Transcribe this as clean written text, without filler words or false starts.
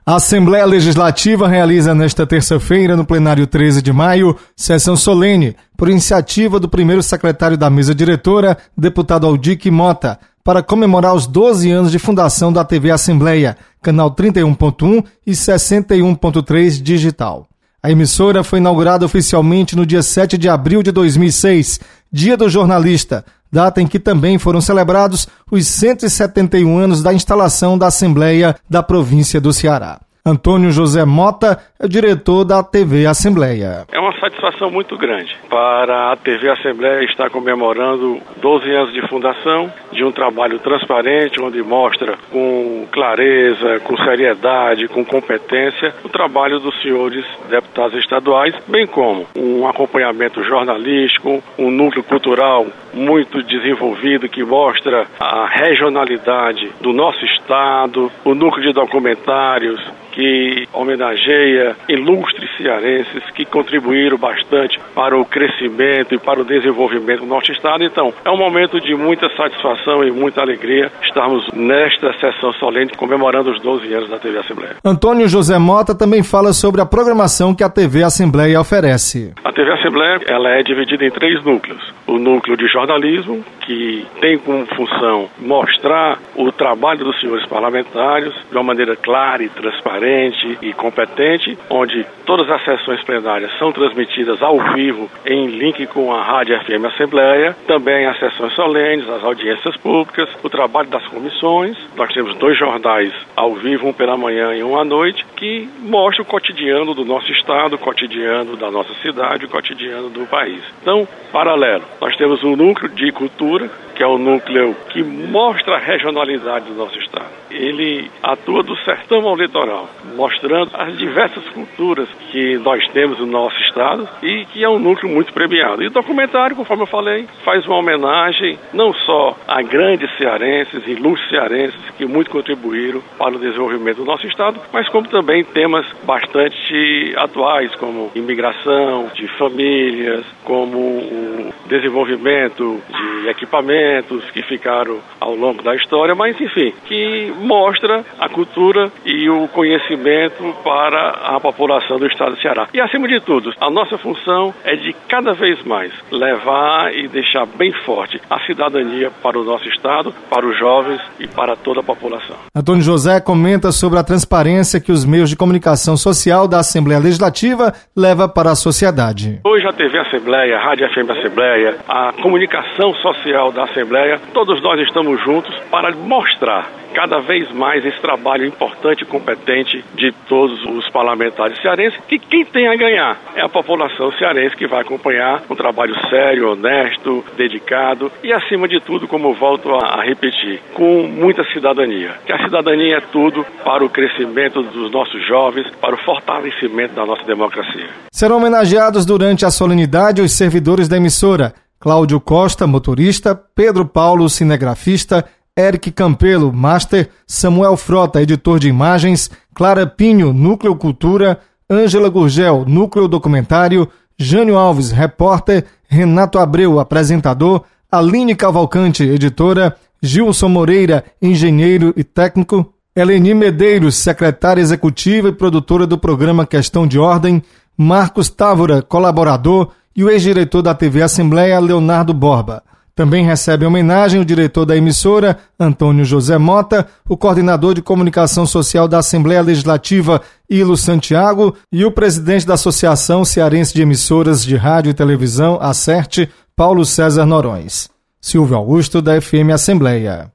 A Assembleia Legislativa realiza nesta terça-feira, no plenário 13 de maio, sessão solene, por iniciativa do primeiro secretário da mesa diretora, deputado Aldique Mota, para comemorar os 12 anos de fundação da TV Assembleia, canal 31.1 e 61.3 digital. A emissora foi inaugurada oficialmente no dia 7 de abril de 2006, Dia do Jornalista, data em que também foram celebrados os 171 anos da instalação da Assembleia da província do Ceará. Antônio José Mota é o diretor da TV Assembleia. É uma satisfação muito grande para a TV Assembleia estar comemorando 12 anos de fundação, de um trabalho transparente, onde mostra com clareza, com seriedade, com competência, o trabalho dos senhores deputados estaduais, bem como um acompanhamento jornalístico, um núcleo cultural muito desenvolvido que mostra a regionalidade do nosso estado, o núcleo de documentários que homenageia ilustres cearenses que contribuíram bastante para o crescimento e para o desenvolvimento do nosso estado. Então, é um momento de muita satisfação e muita alegria estarmos nesta sessão solene comemorando os 12 anos da TV Assembleia. Antônio José Mota também fala sobre a programação que a TV Assembleia oferece. A TV Assembleia ela é dividida em 3 núcleos. O núcleo de jornalismo, que tem como função mostrar o trabalho dos senhores parlamentares de uma maneira clara e transparente e competente, onde todas as sessões plenárias são transmitidas ao vivo em link com a Rádio FM Assembleia, também as sessões solenes, as audiências públicas, o trabalho das comissões. Nós temos 2 jornais ao vivo, um pela manhã e um à noite, que mostra o cotidiano do nosso estado, o cotidiano da nossa cidade, o cotidiano do país. Então, paralelo, nós temos um núcleo de cultura, que é o núcleo que mostra a regionalidade do nosso estado. Ele atua do sertão ao litoral, mostrando as diversas culturas que nós temos no nosso estado e que é um núcleo muito premiado. E o documentário, conforme eu falei, faz uma homenagem não só a grandes cearenses, ilustres cearenses que muito contribuíram para o desenvolvimento do nosso estado, mas como também temas bastante atuais, como imigração, de famílias, como o desenvolvimento de equipamentos que ficaram ao longo da história, mas enfim, que mostra a cultura e o conhecimento para a população do estado do Ceará. E acima de tudo, a nossa função é de cada vez mais levar e deixar bem forte a cidadania para o nosso estado, para os jovens e para toda a população. Antônio José comenta sobre a transparência que os meios de comunicação social da Assembleia Legislativa leva para a sociedade. Hoje a TV Assembleia, a Rádio FM Assembleia, a comunicação social da Assembleia, todos nós estamos juntos para mostrar cada vez mais esse trabalho importante e competente de todos os parlamentares cearenses, que quem tem a ganhar é a população cearense, que vai acompanhar um trabalho sério, honesto, dedicado e, acima de tudo, como volto a repetir, com muita cidadania. Que a cidadania é tudo para o crescimento dos nossos jovens, para o fortalecimento da nossa democracia. Serão homenageados durante a solenidade os servidores da emissora: Cláudio Costa, motorista; Pedro Paulo, cinegrafista; Eric Campelo, master; Samuel Frota, editor de imagens; Clara Pinho, núcleo cultura; Ângela Gurgel, núcleo documentário; Jânio Alves, repórter; Renato Abreu, apresentador; Aline Cavalcante, editora; Gilson Moreira, engenheiro e técnico; Eleni Medeiros, secretária executiva e produtora do programa Questão de Ordem; Marcos Távora, colaborador; e o ex-diretor da TV Assembleia, Leonardo Borba. Também recebe homenagem o diretor da emissora, Antônio José Mota, o coordenador de comunicação social da Assembleia Legislativa, Ilo Santiago, e o presidente da Associação Cearense de Emissoras de Rádio e Televisão, ACERT, Paulo César Norões. Silvio Augusto, da FM Assembleia.